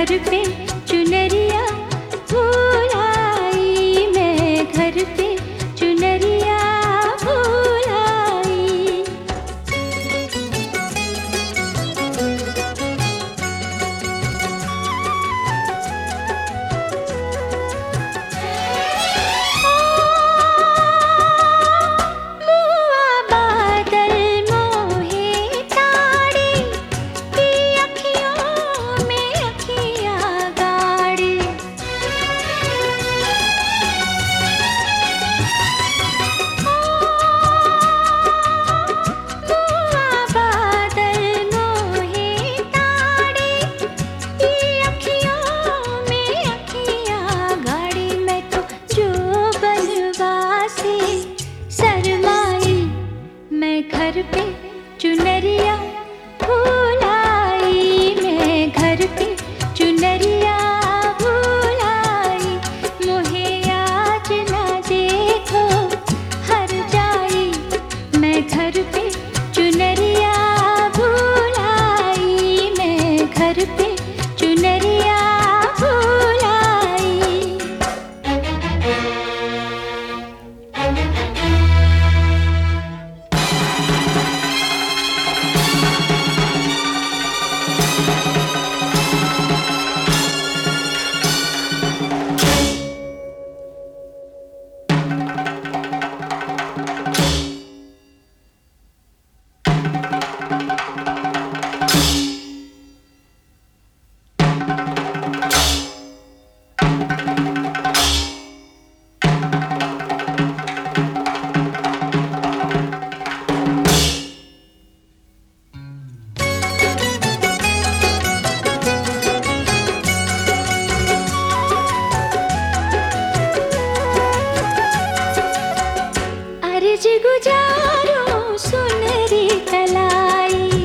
घर पे चुनरिया भूल आई, मैं घर पे चुनरिया भूल आई। मुआ बादल मोहे ताड़े की अखियों में अखियाँ गाड़े। मुआ बादल मोहे ताड़े की अखियों में अखियाँ गाड़े। मैं तो जो बनवासी शर्माई, मैं घर पे चुनरिया भूल आई, मैं घर पे चुनरिया भूल आई। मोहे आज ना देखो हर जाई, मैं घर पे चुनरिया भूल आई, मैं घर पे चुनरिया भूल आई। अर्ज गुजारो सुनरी कलाई,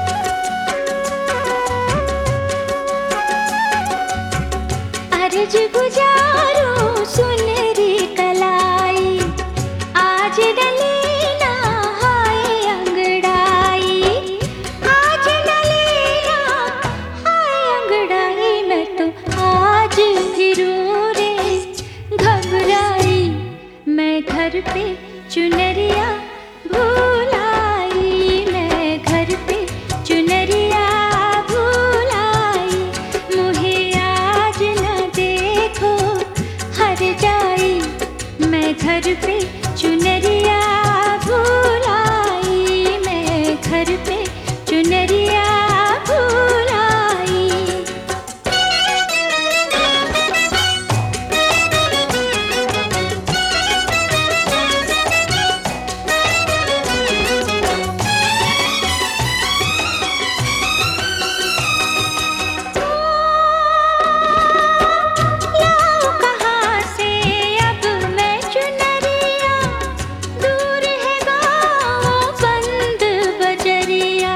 अर्ज गुजारो सुनरी कलाई। आज डलेना हाय अंगड़ाई, आज डलेना हाय अंगड़ाई। मैं तो आज फिरूं रे घबराई, मैं घर पे चुनरिया भूल आई, मैं घर पे चुनरिया भूल आई। मुहे आज न देखो हर जाई, मैं घर पे चुनरिया भूल आई, मैं घर पे चुनरिया भूल आई। लाऊं कहाँ से अब मैं चुनरिया, दूर है गाँव बंद बजरिया।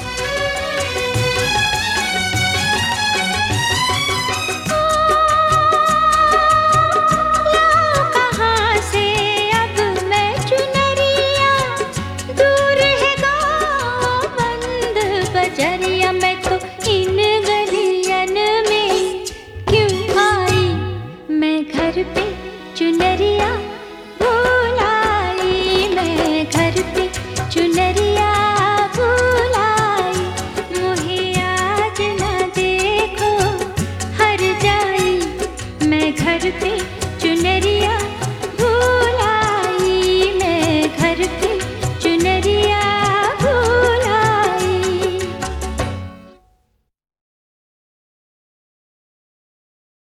लाऊं कहाँ से अब मैं चुनरिया, दूर है गाँव बंद बजरिया।